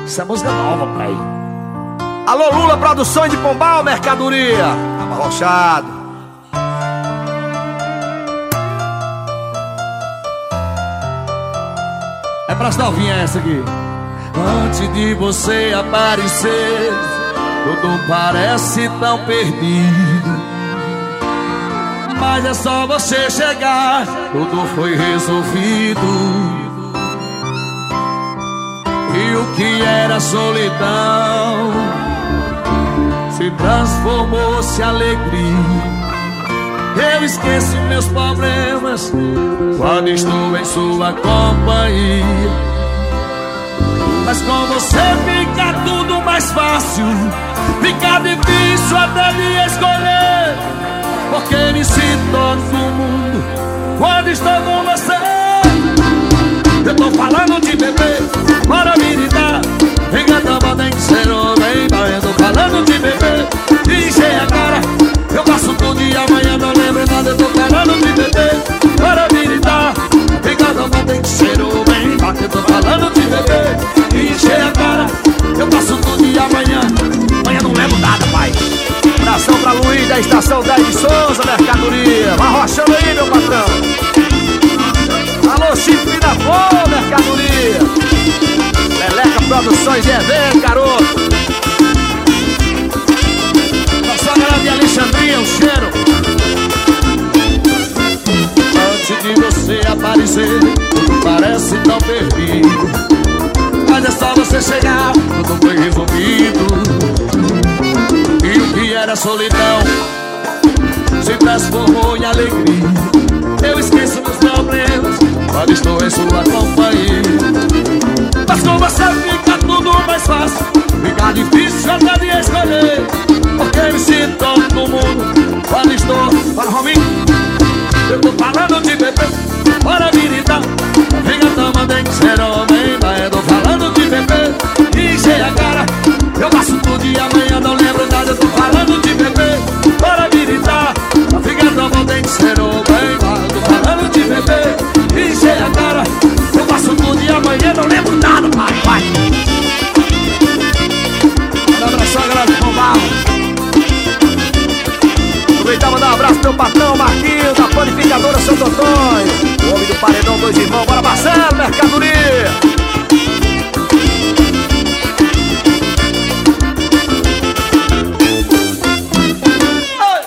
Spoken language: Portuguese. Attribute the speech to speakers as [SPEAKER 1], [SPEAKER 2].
[SPEAKER 1] Essa é música nova, pai. Alô, Lula, produção de Pombal, mercadoria. Amarrochado. É pras novinhas essa aqui. Antes de você aparecer, tudo parece tão perdido, mas é só você chegar, tudo foi resolvido. E o que era solidão se transformou-se em alegria. Eu esqueço meus problemas quando estou em sua companhia. Mas com você fica tudo mais fácil, fica difícil até de escolher, porque me sinto todo mundo quando estou com você. Eu tô falando de bebê, bora me lidar. Engatama tem que ser homem, mas eu tô falando de bebê, de encher a cara. Eu passo todo dia, amanhã não lembro nada. Eu tô falando de bebê, bora me lidar. Engatama tem que ser homem, mas eu tô falando de bebê, de encher a cara. Eu passo todo dia, amanhã não lembro nada, pai. Abração pra Luiz da Estação 10 de Souza, mercadoria. Vai rochando aí, meu patrão. Alô, Chifre da Flor, mercadoria. Leleca Produções e Evento, garoto. Nossa galera de Alexandria, o cheiro. Antes de você aparecer, tudo parece tão perdido, mas é só você chegar, tudo foi resolvido. E o que era solidão se transformou em alegria. Eu esqueço meus problemas quando estou em sua companhia. Mas com você fica tudo mais fácil, fica difícil até de escolher, porque me sinto todo mundo quando estou. Para Rominho, eu tô falando de bebê, bora me lidar. Engatama tem que ser homem, mas eu tô falando de bebê, de encher a cara. Eu passo todo dia, amanhã não lembro nada. Eu tô falando de bebê, bora me lidar. Engatama tem que ser homem, mas eu tô falando de bebê, de encher a cara. Eu passo todo dia, amanhã não lembro nada, pai, vai. Manda um abraço, galera de Pombal. Aproveitar e mandar um abraço pro meu patrão Marquinhos, da panificadora Santo Antônio, o homem do paredão, dois irmãos. Bora, Marcelo, mercado.